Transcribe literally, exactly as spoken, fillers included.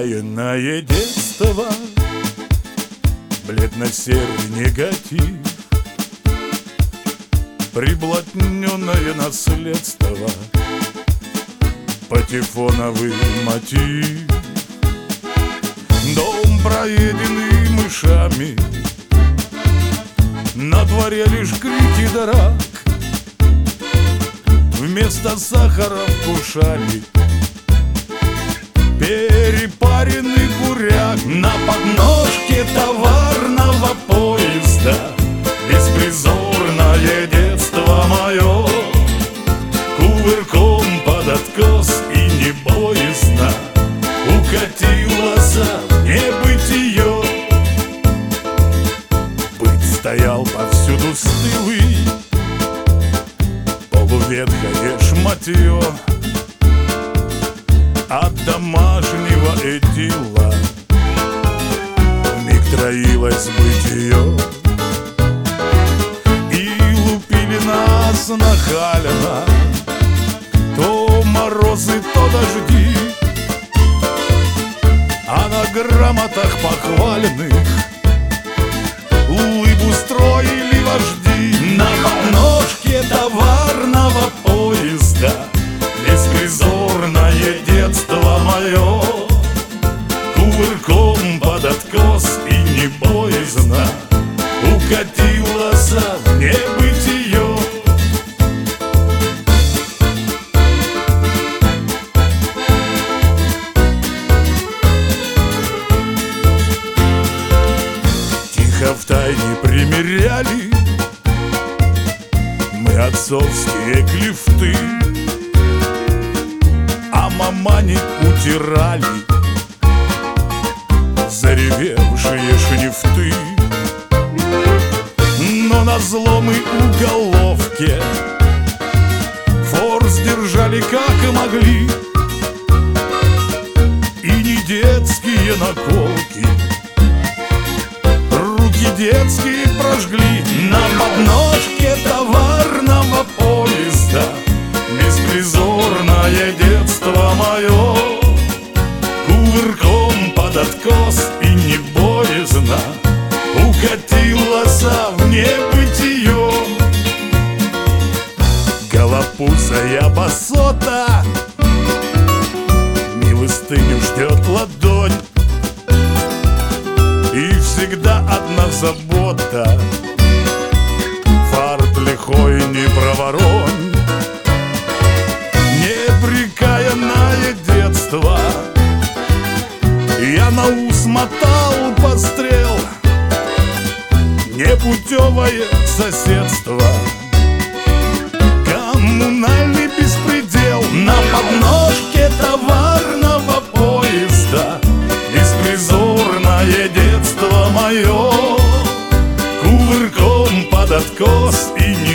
Отчаянное детство, бледно-серый негатив, приблотненное наследство, патефоновый мотив. Дом, проеденный мышами, на дворе лишь крики драк. Вместо сахара вкушали перепаренный буряк. На подножке товарного поезда беспризорное детство мое кувырком под откос и не боязно укатилось в небытие. Быт стоял повсюду стылый, полуветхое шматье от домашнего эдила вмиг троилось бытие. И лупили нас нахально то морозы, то дожди, а на грамотах похваленных улыбу строили вожди. На подножке товарного поезда беспризорное детство мое кувырком под откос и не боязно укатилось в небытие. Тихо втайне примеряли мы отцовские клифты, а мамани утирали заревевшие шрифты. Но на зломой уголовке форс держали как и могли, и не детские наколки руки детские прожгли. На подножке товарного поезда беспризорное детство мое кувырком под откос и не боязно укатилось в небытие. Голопузая басота милостыню ждет ладонь, и всегда одна забота — фарт лихой не проворонь. Непрекаянное детство я на ус мотал пострел, непутевое соседство, коммунальный беспредел. На подножке товарного поезда беспризорное детство мое кувырком под откос и не